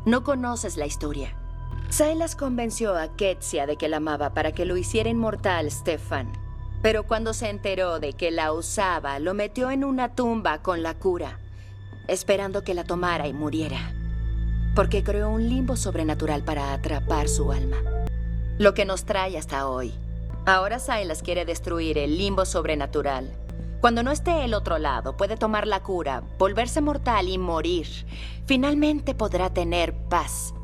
No conoces la historia. Silas convenció a Ketsia de que la amaba para que lo hiciera inmortal Stefan. Pero cuando se enteró de que la usaba, lo metió en una tumba con la cura, esperando que la tomara y muriera. Porque creó un limbo sobrenatural para atrapar su alma. Lo que nos trae hasta hoy. Ahora Silas quiere destruir el limbo sobrenatural. Cuando no esté el otro lado, puede tomar la cura, volverse mortal y morir. Finalmente podrá tener paz.